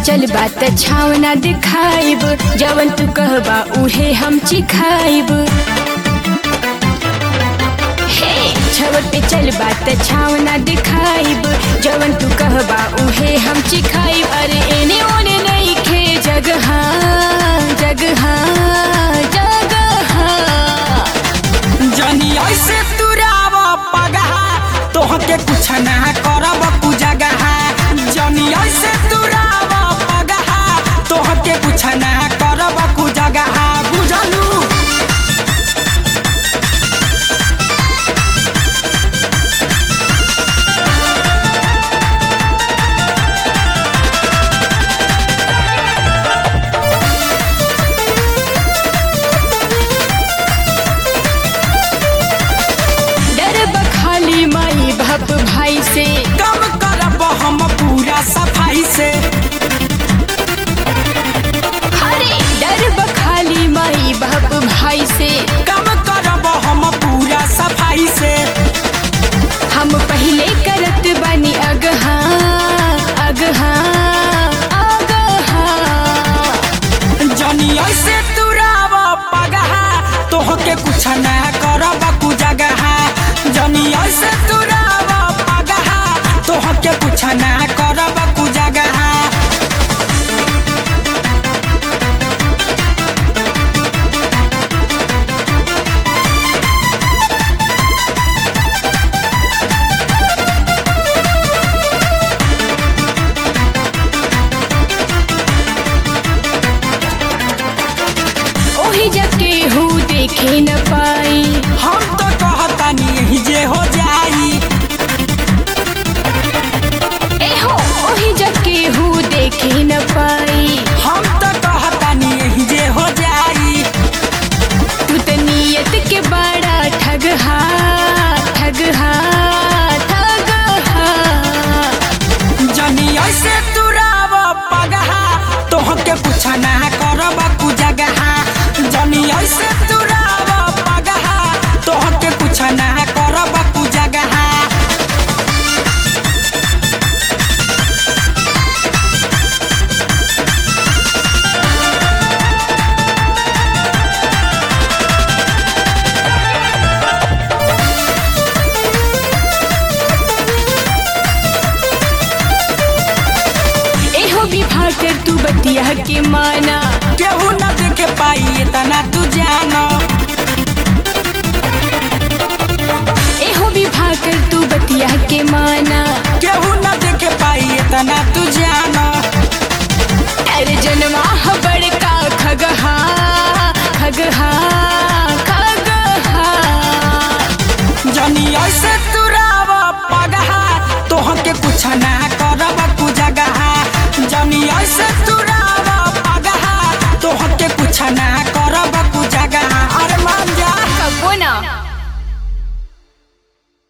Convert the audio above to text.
चल बात छावना दिखाइब, जवन तू कहबा उहे हम चिखाइब। छवट पे चल बात छावना दिखाइब, जवन तू कहबा उहे हम चिखाइब। अरे एने ओने नहीं खे जगह जगह जगह। जनी ऐसे तुराव पगहा तोहके कुछ ना करब कुजगहा। जनी ऐसे तुराव पगहा तोहके कुछ ना करब कुजगहा। बुझलू बाप भाई से कम करब हम पूरा सफाई से। अरे डर बखाली माई बाप भाई से कम करब हम पूरा सफाई से। हम पहले करत बनी अगहा अगहा अगहा। जनी ऐसे तुराव पगहा तोहके कुछ ना करब कुजगहा। जनी ऐसे तुराव पगहा तोहके कुछ ना करब कुजगहा। ओही जके हूँ देखे न पाई, हम तो कहतानी यही जे हो जाई। एहो ओही जके हूँ देखे न पाई, हम तो कहतानी यही जे हो जाई। तू तो नियत के बड़ा ठगहा ठगहा ठगहा। जनी ऐसे तुराव पगहा तोहके कुछ ना करब कुजगहा। जनी ऐसे तुराव पगहा तोहके कुछ ना करब कुजगहा। विवाह कर तू बतिया के माना, केहू न देखे पाई इतना तू जानो। एहो विवाह कर तू बतिया के माना।